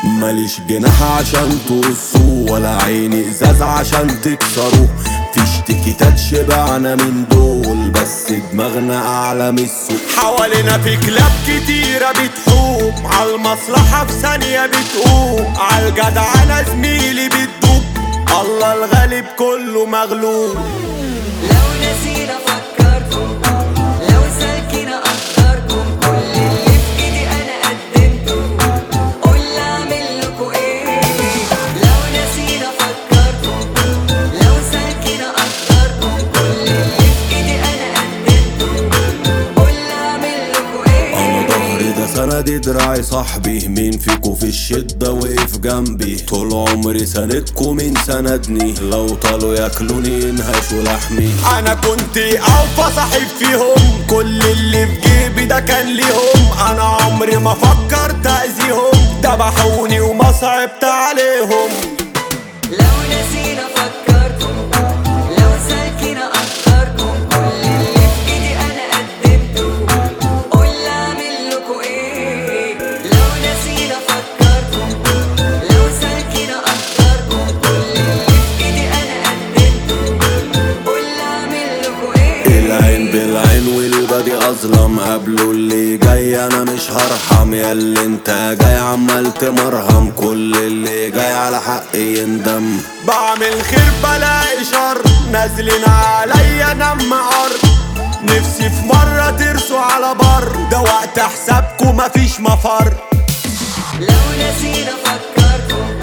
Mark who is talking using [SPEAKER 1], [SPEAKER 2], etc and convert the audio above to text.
[SPEAKER 1] ماليش جناح عشان تقصوه، ولا عيني ازاز عشان تكسروه. فيش تيكيتات شبعنا من دول، بس دماغنا اعلى من السوق. حوالينا في كلاب كتيرة بتحوم، عالمصلحة في ثانية بتقوم، عالجدعنة زميلي بتدوب. الله الغالب كله مغلوب.
[SPEAKER 2] لو نسينا فكركم، لو سالكينا قدركم، كل اللي في ايدي انا قدمته، قول اعمل لكم ايه. لو نسينا فكركم، لو سالكينا قدركم، كل اللي في ايدي انا قدمته، قول اعمل لكم ايه.
[SPEAKER 1] انا ظهري ده سندي دراعي صاحبي، مين فيكو في الشدة وقف جنبي؟ طول عمري سندكو مين سندني؟ لو طالوا ياكلوني ينهشوا لحمي. انا كنت اوفى صاحب فيهم، كل اللي في جيبي ده كان ليهم. انا عمري ما فكرت اذيهم، دبحوني وما صعبت عليهم.
[SPEAKER 2] لو نسينا فكركم، لو سالكينا قدركم، كل اللي في ايدي انا قدمته، قول اعمل لكم ايه. لو نسينا فكركم، لو سالكينا قدركم، كل اللي في ايدي انا قدمته، قول اعمل لكم ايه.
[SPEAKER 1] العين بالعين والبادي اظلم، قبله اللي جاي انا مش هرحم. يا اللي انت جاي عمال تمرهم، كل اللي جاي على حقي يندم. بعمل خير بلاقي شر، نازلين عليا نم ارض. نفسي في مرة ترسوا على بر، ده وقت حسابكم مفيش مفر.
[SPEAKER 2] لو نسينا فكركم،